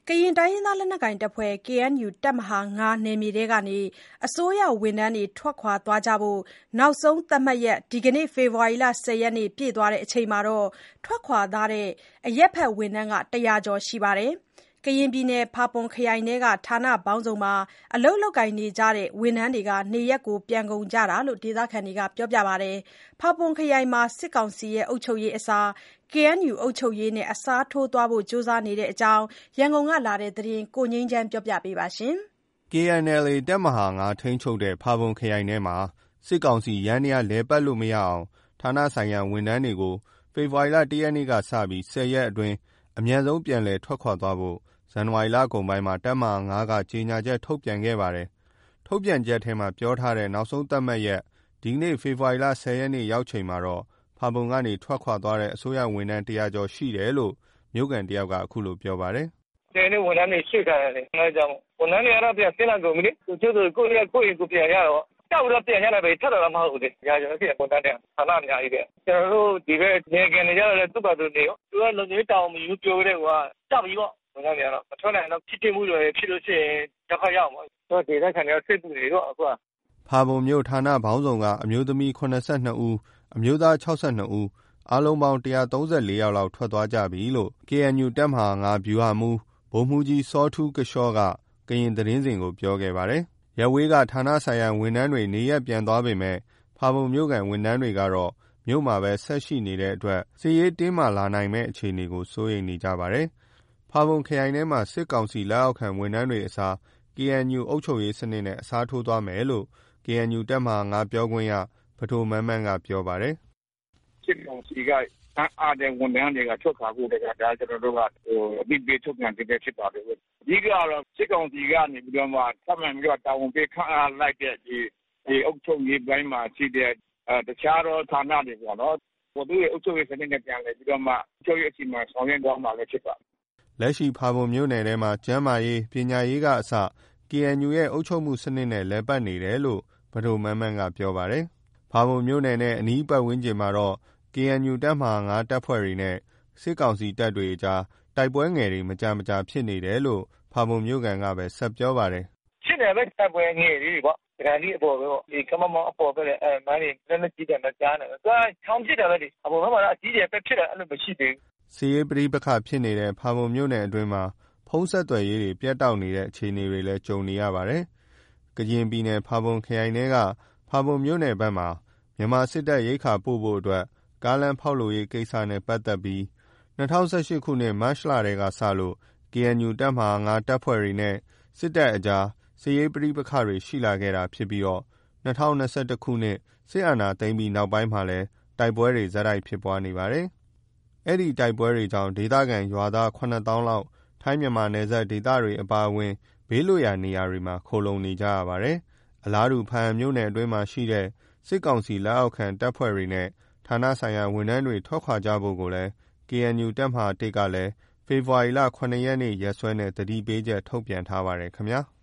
ကရင်တိုင်းရင်းသားလက်နက်ကိုင်တပ်ဖွဲ့ KNU တပ်မဟာ 5 နယ်မြေထဲကနေ အစိုးရဝန်ထမ်းတွေ ထွက်ခွာသွားကြဖို့ နောက်ဆုံးသတ်မှတ်ရက် ဒီနေ့ ဖေဖော်ဝါရီ 10 ရက် ပြည့်သွားချိန်မှာ ထွက်ခွာသွားတဲ့ အရပ်ဘက်ဝန်ထမ်း ၁၀၀ ကျော်ရှိပါတယ်။ ကရင်ပြည်နယ် ဖာပွန်ခရိုင်ထဲက ဌာနပေါင်းစုံမှာ အလုပ်လုပ်နေကြတဲ့ ဝန်ထမ်းတွေ နေရပ်ပြန်ကုန်ကြတာလို့ ဒေသခံတွေက ပြောပါတယ်။ ဖာပွန်ခရိုင်မှာ စစ်ကောင်စီအုပ်ချုပ်ရေးအစား KNU အုပ်ချုပ်ရေးနဲ့ အစားထိုးသွားဖို့ ကြိုးစားနေတဲ့အကြောင်း ရန်ကုန်ကလာတဲ့သတင်းကို ကိုငြိမ်းချမ်းက ပြောပြပါမယ်။ KNLA တပ်မဟာ 5 ထိန်းချုပ်တဲ့ ဖာပွန်ခရိုင်ထဲမှာ စစ်ကောင်စီယန္တရားလည်ပတ်လို့မရအောင် ဌာနဆိုင်ရာဝန်ထမ်းတွေကို ဖေဖော်ဝါရီ 1 ရက်နေ့ကစပြီး 10 ရက်အတွင်း အမြန်ဆုံးပြန်လည်ထွက်ခွာသွားဖို့ ဇန်နဝါရီလကုန်ပိုင်းမှာ တပ်မဟာ 5 က ကြေညာချက်ထုတ်ပြန်ခဲ့ပါတယ်။ ထုတ်ပြန်ချက်ထဲမှာပြောထားတဲ့ နောက်ဆုံးသတ်မှတ်ရက် ဒီနေ့ ဖေဖော်ဝါရီ 10 ရက်ရောက်ချိန်မှာတော့ ဖာပွန်ကနေ ထွက်ခွာသွားတဲ့ အစိုးရဝန်ထမ်း 100 ကျော်ရှိတယ်လို့ မြို့ခံတယောက်က အခုလိုပြောပါတယ်။ “ဝန်ထမ်းတွေရွှေ့ထားတယ်လေ။ အဲဒါကြောင့်မို့ ဝန်ထမ်းတွေကတော့ ပြန်ဆင်းလာကုန်ပြီလေ။ တချို့ဆို ကိုယ့်ရပ်ကိုယ့်အိမ်ကိုပြန်ကြတာပေါ့။ ကြောက်ပြီးတော့ပြန်ကြတာပဲ။ ထွက်တာတော့မဟုတ်ဘူးလေ။ ရာကျော်ရှိတယ်ဝန်ထမ်းတွေက။ ဌာနအများကြီးပဲ။ ကျနော်တို့ ဒီဘက်နယ်ခံတွေကျတော့လည်း သူ့ဘာသာသူနေရော။ သူကလုံခြုံရေးတာဝန်မယူဘူးပြောကတည်းကိုက ကြောက်ပြီပေါ့။ ဝန်ထမ်းတွေကတော့ မထွက်နိုင်ရင်တော့ ထိတွေ့မှုတွေဖြစ်လို့ရှိရင် ဒုက္ခရောက်မှာပေါ့။ ဒေသခံတွေက စိတ်ပူနေပြီပေါ့အခုက။ ” ဖာပွန်မြို့ဌာနပေါင်းစုံက အမျိုးသမီး ၇၂ ဦး၊ အမျိုးသား ၆၂ ဦး၊ အားလုံးပေါင်း ၁၃၄ ယောက်လောက် ထွက်သွားကြပြီလို့ KNU တပ်မဟာ 5 ဗျူဟာမှူး ဗိုလ်မှူးကြီးစောထူးကရှော့က ကရင်သတင်းစဉ်ကို ပြောခဲ့ပါတယ်။ ရပ်ဝေးက ဌာနဆိုင်ရာဝန်ထမ်းတွေ နေရပ်ပြန်သွားပေမဲ့ ဖာပွန်မြို့ခံဝန်ထမ်းတွေကတော့ မြို့မှာပဲ ဆက်ရှိနေတဲ့အတွက် စစ်ရေးတင်းမာလာနိုင်မယ့်အခြေအနေကို စိုးရိမ်နေကြပါတယ်။ ဖာပွန်ခရိုင်ထဲမှာ စစ်ကောင်စီလက်အောက်ခံဝန်ထမ်းတွေအစား KNU အုပ်ချုပ်ရေးစနစ်နဲ့ အစားထိုးသွားမယ်လို့ KNU တပ်မဟာ 5 ပြောခွင့်ရ ပဒိုမန်းမန်းက ပြောပါတယ်။ “စစ်ကောင်စီက ခန့်အပ်တဲ့ဝန်ထမ်းတွေက ထွက်ခွာဖို့ ဒါကျနော်တို့က အသိပေးထုတ်ပြန်ခြင်းပဲဖြစ်ပါတယ်။ အဓိကကတော့ စစ်ကောင်စီကနေပြီးတော့မှ ထပ်မံပြီးတော့ တာဝန်ပေးခန့်အပ်လိုက်တဲ့ အုပ်ချုပ်ရေးပိုင်းမှာရှိတဲ့ တခြားသောဌာနတွေပေါ့နော်။ သူတို့ရဲ့အုပ်ချုပ်ရေးစနစ်နဲ့ပြန်လည်ပြီးတော့မှ အုပ်ချုပ်ရေးအစီအမံဆောင်ရွက်သွားမှာလည်းဖြစ်ပါတယ်။ ” လက်ရှိ ဖာပွန်မြို့နယ်ထဲမှာ ကျန်းမာရေး၊ ပညာရေးကအစ KNU ရဲ့ အုပ်ချုပ်မှုစနစ်နဲ့ လည်ပတ်နေတယ်လို့ ပဒိုမန်းမန်းက ပြောပါတယ်။ ဖာပွန်မြို့နယ်နဲ့ အနီးပတ်ဝန်းကျင်မှာတော့ KNU တပ်မဟာ 5 တပ်ဖွဲ့တွေနဲ့ စစ်ကောင်စီတပ်တွေအကြား တိုက်ပွဲငယ်တွေ မကြာမကြာဖြစ်နေတယ်လို့ ဖာပွန်မြို့ခံကပဲ ဆက်ပြောပါတယ်။ “ဖြစ်နေတာပဲတိုက်ပွဲငယ်လေးတွေပေါ့။ တံတားကြီးအပေါ်ပဲပေါ့။ ဒီကားမောင်းအပေါ်ဘက်လည်း မိုင်းတွေလက်နက်ကြီးသံတော့ကြားနေတယ်။ သူကချောင်းပစ်တာပဲလေ။ ဖာပွန်ဘက်မှာတော့ အကြီးအကျယ်ဖြစ်တာအဲ့လိုမရှိသေးဘူး။” စစ်ရေးပဋိပက္ခဖြစ်နေတဲ့ ဖာပွန်မြို့နယ်အတွင်းမှာ ဖုန်းဆက်သွယ်ရေးတွေ ပြတ်တောက်နေတဲ့အခြေအနေတွေလည်း ကြုံနေရပါတယ်။ ကရင်ပြည်နယ် ဖာပွန်ခရိုင်ထဲက ဖာပွန်မြို့နယ်ဘက်မှာ မြန်မာစစ်တပ် ရိက္ခာပို့ဖို့အတွက် ကားလမ်းဖောက်လုပ်ရေးကိစ္စနဲ့ပတ်သက်ပြီး ၂၀၁၈ ခုနှစ် မတ်လထဲကစလို့ KNU တပ်မဟာ 5 တပ်ဖွဲ့တွေနဲ့ စစ်တပ်အကြား စစ်ရေးပဋိပက္ခတွေရှိလာခဲ့တာဖြစ်ပြီး ၂၀၂၁ စစ်အာဏာသိမ်းပြီးနောက်ပိုင်းမှာလည်း တိုက်ပွဲတွေ ဆက်တိုက်ဖြစ်ပွားနေပါတယ်။ အဲဒီတိုက်ပွဲတွေကြောင့် ဒေသခံရွာသား ၇ သောင်းလောက် ထိုင်းမြန်မာနယ်စပ်ဒေသတွေအပါအဝင် ဘေးလွတ်ရာနေရာတွေမှာ ခိုလှုံနေကြရပါတယ်။ အလားတူ ဘားအံမြို့နယ်အတွင်းမှာရှိတဲ့ စစ်ကောင်စီလက်အောက်ခံတပ်ဖွဲ့တွေနဲ့ ဌာနဆိုင်ရာဝန်ထမ်းတွေ ထွက်ခွာကြဖို့ကို KNU တပ်မဟာ 1 ကလည်း ဖေဖော်ဝါရီ ၇ ရက် ရက်စွဲနဲ့ သတိပေးချက်ထုတ်ပြန်ထားပါတယ်ခင်ဗျာ။